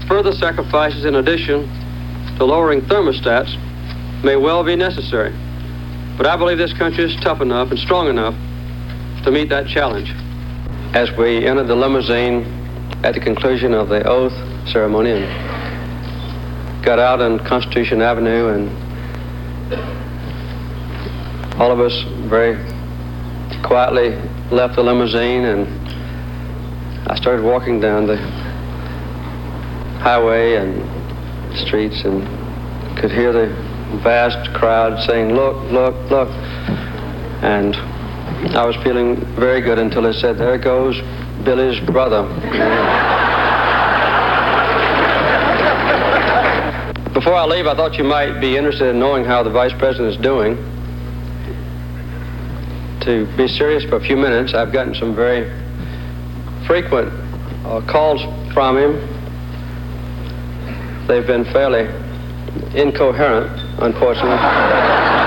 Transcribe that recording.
further sacrifices in addition to lowering thermostats may well be necessary. But I believe this country is tough enough and strong enough to meet that challenge. As we entered the limousine at the conclusion of the oath ceremony and got out on Constitution Avenue, and all of us very quietly left the limousine, and I started walking down the highway and streets and could hear the vast crowd saying, "Look, look, look." And I was feeling very good until they said, "There goes Billy's brother." Before I leave, I thought you might be interested in knowing how the Vice President is doing. To be serious for a few minutes, I've gotten some very frequent calls from him. They've been fairly incoherent, unfortunately.